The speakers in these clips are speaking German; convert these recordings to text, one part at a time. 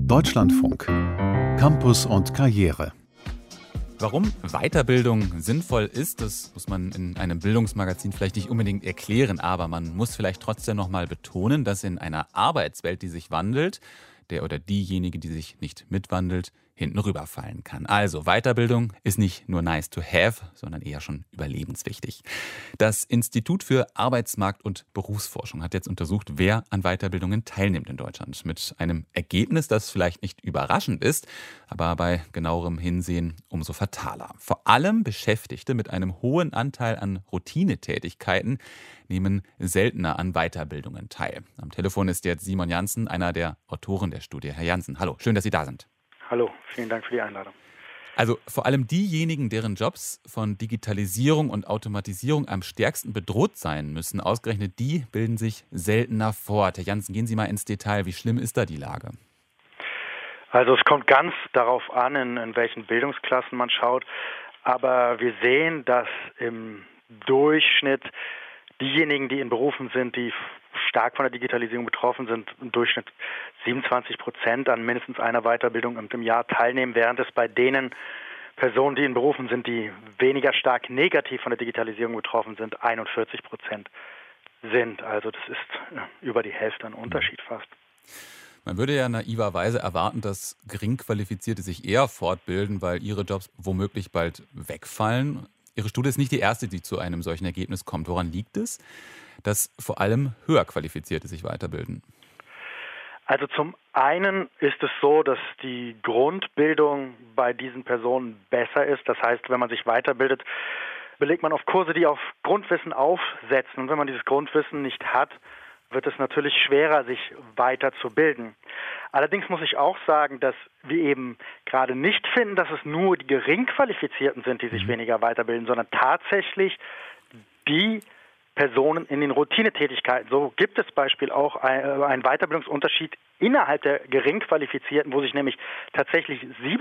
Deutschlandfunk. Campus und Karriere. Warum Weiterbildung sinnvoll ist, das muss man in einem Bildungsmagazin vielleicht nicht unbedingt erklären, aber man muss vielleicht trotzdem noch mal betonen, dass in einer Arbeitswelt, die sich wandelt, der oder diejenige, die sich nicht mitwandelt, hinten rüberfallen kann. Also Weiterbildung ist nicht nur nice to have, sondern eher schon überlebenswichtig. Das Institut für Arbeitsmarkt- und Berufsforschung hat jetzt untersucht, wer an Weiterbildungen teilnimmt in Deutschland. Mit einem Ergebnis, das vielleicht nicht überraschend ist, aber bei genauerem Hinsehen umso fataler. Vor allem Beschäftigte mit einem hohen Anteil an Routinetätigkeiten nehmen seltener an Weiterbildungen teil. Am Telefon ist jetzt Simon Janssen, einer der Autoren der Studie. Herr Janssen, hallo, schön, dass Sie da sind. Hallo, vielen Dank für die Einladung. Also vor allem diejenigen, deren Jobs von Digitalisierung und Automatisierung am stärksten bedroht sein müssen, ausgerechnet die bilden sich seltener fort. Herr Janssen, gehen Sie mal ins Detail. Wie schlimm ist da die Lage? Also es kommt ganz darauf an, in welchen Bildungsklassen man schaut. Aber wir sehen, dass im Durchschnitt diejenigen, die in Berufen sind, die stark von der Digitalisierung betroffen sind, im Durchschnitt 27% an mindestens einer Weiterbildung im Jahr teilnehmen, während es bei denen Personen, die in Berufen sind, die weniger stark negativ von der Digitalisierung betroffen sind, 41% sind. Also das ist über die Hälfte ein Unterschied fast. Man würde ja naiverweise erwarten, dass Geringqualifizierte sich eher fortbilden, weil ihre Jobs womöglich bald wegfallen. Ihre Studie ist nicht die erste, die zu einem solchen Ergebnis kommt. Woran liegt es, dass vor allem höher Qualifizierte sich weiterbilden? Also zum einen ist es so, dass die Grundbildung bei diesen Personen besser ist. Das heißt, wenn man sich weiterbildet, belegt man auf Kurse, die auf Grundwissen aufsetzen. Und wenn man dieses Grundwissen nicht hat, wird es natürlich schwerer, sich weiterzubilden. Allerdings muss ich auch sagen, dass wir eben gerade nicht finden, dass es nur die Geringqualifizierten sind, die sich weniger weiterbilden, sondern tatsächlich die Personen in den Routinetätigkeiten. So gibt es Beispiel auch einen Weiterbildungsunterschied innerhalb der Geringqualifizierten, wo sich nämlich tatsächlich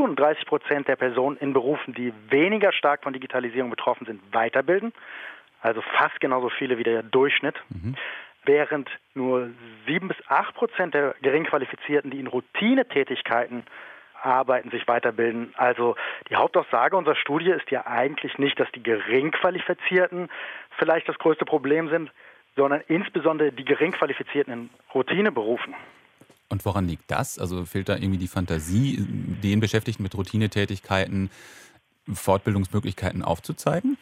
37% der Personen in Berufen, die weniger stark von Digitalisierung betroffen sind, weiterbilden. Also fast genauso viele wie der Durchschnitt. Während nur 7-8% der Geringqualifizierten, die in Routinetätigkeiten arbeiten, sich weiterbilden. Also die Hauptaussage unserer Studie ist ja eigentlich nicht, dass die Geringqualifizierten vielleicht das größte Problem sind, sondern insbesondere die Geringqualifizierten in Routineberufen. Und woran liegt das? Also fehlt da irgendwie die Fantasie, den Beschäftigten mit Routinetätigkeiten Fortbildungsmöglichkeiten aufzuzeigen?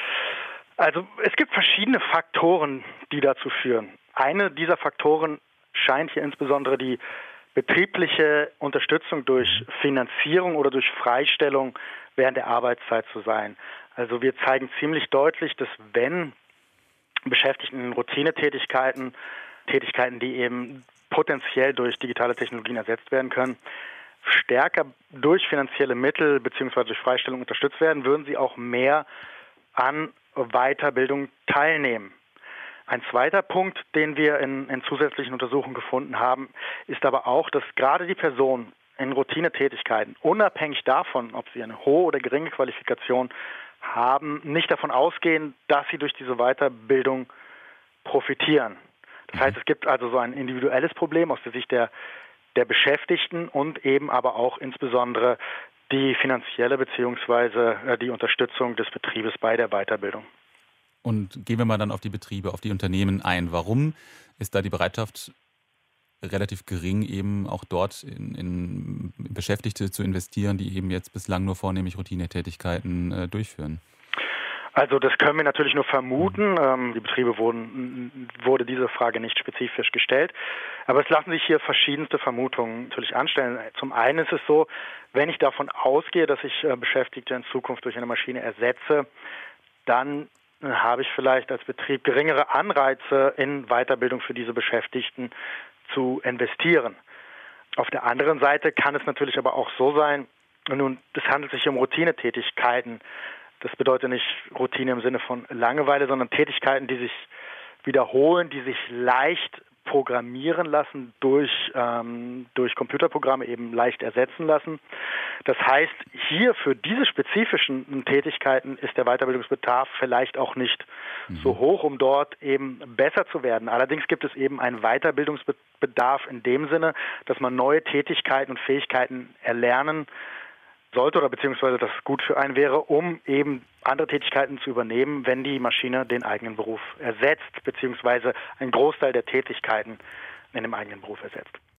Also es gibt verschiedene Faktoren, die dazu führen. Eine dieser Faktoren scheint hier insbesondere die betriebliche Unterstützung durch Finanzierung oder durch Freistellung während der Arbeitszeit zu sein. Also wir zeigen ziemlich deutlich, dass wenn Beschäftigten in Routinetätigkeiten, Tätigkeiten, die eben potenziell durch digitale Technologien ersetzt werden können, stärker durch finanzielle Mittel bzw. durch Freistellung unterstützt werden, würden sie auch mehr an Weiterbildung teilnehmen. Ein zweiter Punkt, den wir in zusätzlichen Untersuchungen gefunden haben, ist aber auch, dass gerade die Personen in Routinetätigkeiten, unabhängig davon, ob sie eine hohe oder geringe Qualifikation haben, nicht davon ausgehen, dass sie durch diese Weiterbildung profitieren. Das heißt, es gibt also so ein individuelles Problem aus der Sicht der Beschäftigten und eben aber auch insbesondere die finanzielle bzw. die Unterstützung des Betriebes bei der Weiterbildung. Und gehen wir mal dann auf die Betriebe, auf die Unternehmen ein. Warum ist da die Bereitschaft relativ gering, eben auch dort in Beschäftigte zu investieren, die eben jetzt bislang nur vornehmlich Routinetätigkeiten durchführen? Also das können wir natürlich nur vermuten. Die Betriebe wurde diese Frage nicht spezifisch gestellt. Aber es lassen sich hier verschiedenste Vermutungen natürlich anstellen. Zum einen ist es so, wenn ich davon ausgehe, dass ich Beschäftigte in Zukunft durch eine Maschine ersetze, dann habe ich vielleicht als Betrieb geringere Anreize in Weiterbildung für diese Beschäftigten zu investieren. Auf der anderen Seite kann es natürlich aber auch so sein, nun, es handelt sich um Routinetätigkeiten. Das bedeutet nicht Routine im Sinne von Langeweile, sondern Tätigkeiten, die sich wiederholen, die sich leicht programmieren lassen, durch Computerprogramme eben leicht ersetzen lassen. Das heißt, hier für diese spezifischen Tätigkeiten ist der Weiterbildungsbedarf vielleicht auch nicht so hoch, um dort eben besser zu werden. Allerdings gibt es eben einen Weiterbildungsbedarf in dem Sinne, dass man neue Tätigkeiten und Fähigkeiten erlernen sollte oder beziehungsweise das gut für einen wäre, um eben andere Tätigkeiten zu übernehmen, wenn die Maschine den eigenen Beruf ersetzt, beziehungsweise einen Großteil der Tätigkeiten in dem eigenen Beruf ersetzt.